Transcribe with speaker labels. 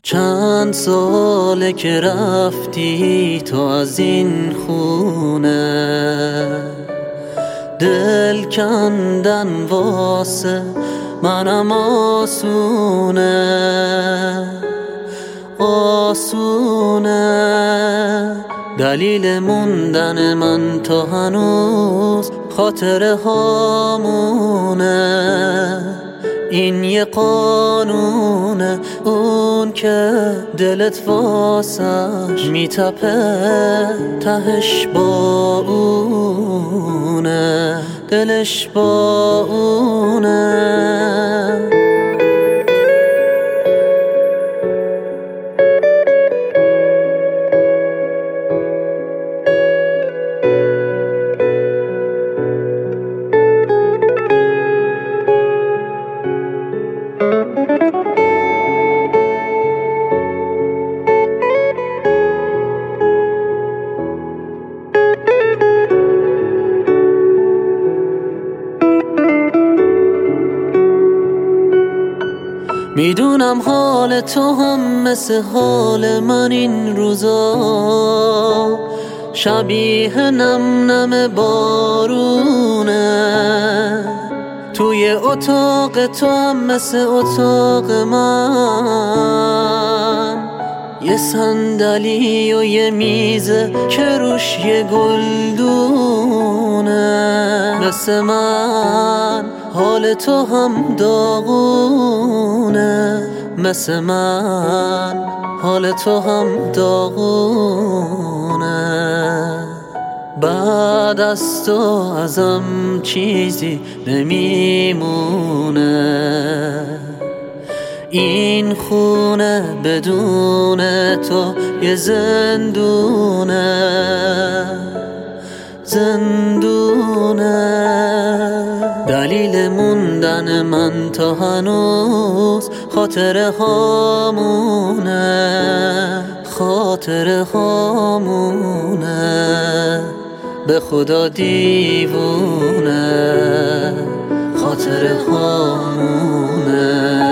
Speaker 1: چند ساله که رفتی تو از این خونه، دل کندن واسه منم آسونه. دلیل موندن من تا هنوز خاطره هامونه. این یه قانونه، اون که دلت واسش میتپه تهش با اونه، دلش با اونه. میدونم حال تو هم مثل حال من این روزا، شبیه نم نم بارونه. توی اتاق تو هم مثل اتاق من، یه صندلی و یه میزه که روش یه گلدونه. مثل من حال تو هم داغونه، مثل من حال تو هم داغونه. بعد از تو ازم چیزی نمیمونه، این خونه بدون تو یه زندونه. دلیل موندن من تا هنوز خاطره هامونه. به خدا دیوونه، خاطره هامونه.